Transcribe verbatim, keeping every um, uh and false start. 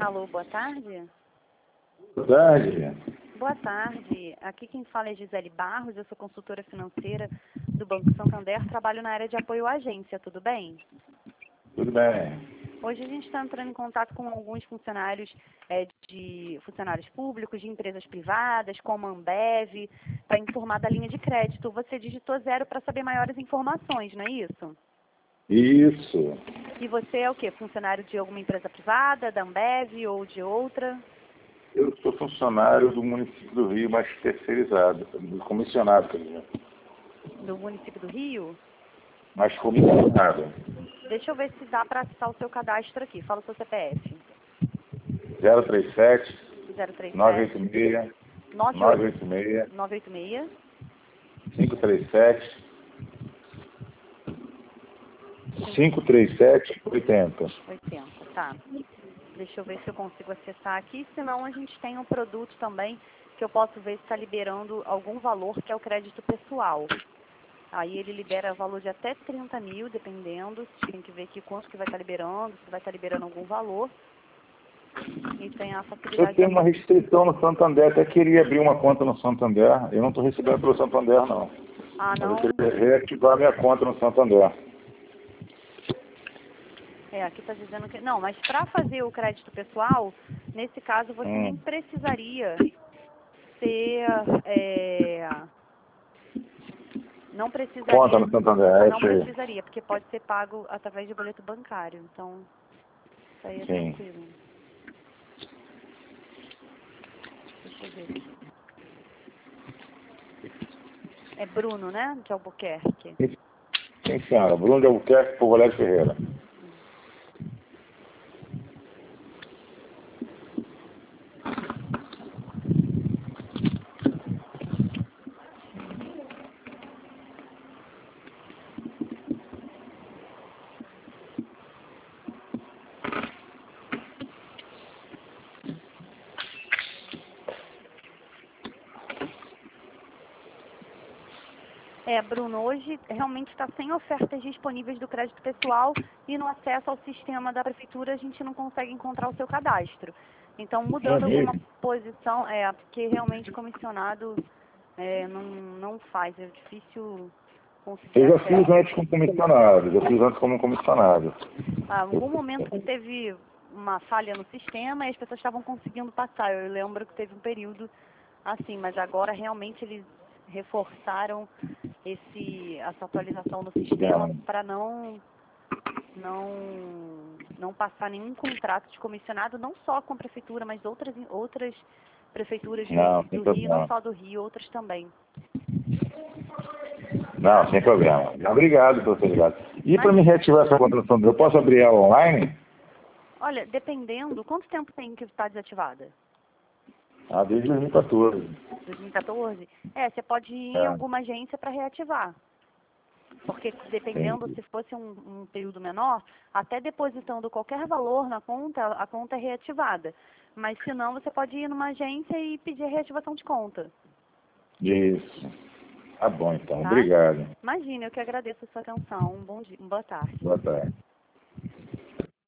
Alô, boa tarde. Boa tarde. Boa tarde. Aqui quem fala é Gisele Barros, eu sou consultora financeira do Banco Santander, trabalho na área de apoio à agência, tudo bem? Tudo bem. Hoje a gente está entrando em contato com alguns funcionários é, de funcionários públicos, de empresas privadas, como a Ambev, para informar da linha de crédito. Você digitou zero para saber maiores informações, não é isso? Isso. E você é o quê? Funcionário de alguma empresa privada, da Ambev ou de outra? Eu sou funcionário do município do Rio, mas terceirizado, comissionado, quer dizer. Do município do Rio? Mas comissionado. Deixa eu ver se dá para acessar o seu cadastro aqui. Fala o seu C P F. zero três sete, zero três nove sete, oito seis, nove nove oito seis, oito seis, cinco três sete, cinco três sete, oitenta. oitenta, tá. Deixa eu ver se eu consigo acessar aqui, senão a gente tem um produto também que eu posso ver se está liberando algum valor, que é o crédito pessoal. Aí ele libera valor de até trinta mil, dependendo, tem que ver aqui quanto que vai estar liberando, se vai estar liberando algum valor. E tem a Eu facilidade tenho da... uma restrição no Santander, até queria abrir uma conta no Santander. Eu não estou recebendo pelo Santander, não. Ah, Mas eu não? queria reativar a minha conta no Santander. É, aqui está dizendo que... Não, mas para fazer o crédito pessoal, nesse caso você Hum. nem precisaria ter... É, não Conta precisaria... no Santander, é Não isso aí. precisaria, porque pode ser pago através de boleto bancário. Então, isso aí é Sim. tranquilo. Deixa eu ver aqui. É Bruno, né? De Albuquerque. Sim, senhora. Bruno de Albuquerque, Povoleiro Ferreira. É, Bruno, hoje realmente está sem ofertas disponíveis do crédito pessoal e no acesso ao sistema da prefeitura a gente não consegue encontrar o seu cadastro. Então, É mudando alguma mesmo? posição, é, porque realmente comissionado é, não, não faz, é difícil conseguir Eu já acesso. fiz antes como comissionado, já fiz antes como comissionado. Ah, algum momento que teve uma falha no sistema e as pessoas estavam conseguindo passar. Eu lembro que teve um período assim, mas agora realmente eles reforçaram esse, essa atualização no sistema Não, para não, não, não passar nenhum contrato de comissionado, não só com a prefeitura, mas outras, outras prefeituras do, não, sem do Rio, não problema. só do Rio, outras também. Não, sem problema. Obrigado por ter ligado. E para Mas, me reativar essa conta no Santander, eu posso abrir ela online? olha, dependendo, quanto tempo tem que estar desativada? Ah, desde dois mil e quatorze. dois mil e quatorze? É, você pode ir em É, alguma agência para reativar. Porque dependendo, entendi. se fosse um, um período menor, até depositando qualquer valor na conta, a conta é reativada. Mas se não, você pode ir numa agência e pedir a reativação de conta, Isso. Tá bom, então. tá? Obrigado. Imagina, eu que agradeço a sua atenção. Um bom dia, uma boa tarde. Boa tarde.